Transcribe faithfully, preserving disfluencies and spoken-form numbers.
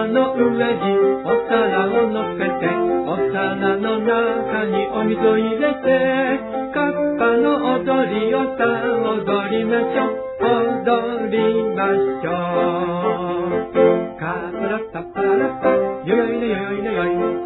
の上にお皿を乗せて、お皿の中にお水を入れて、カッパの踊りをさあ踊りましょう、踊りましょう。カパラッパパラッパ、よよいのよよいのよいの。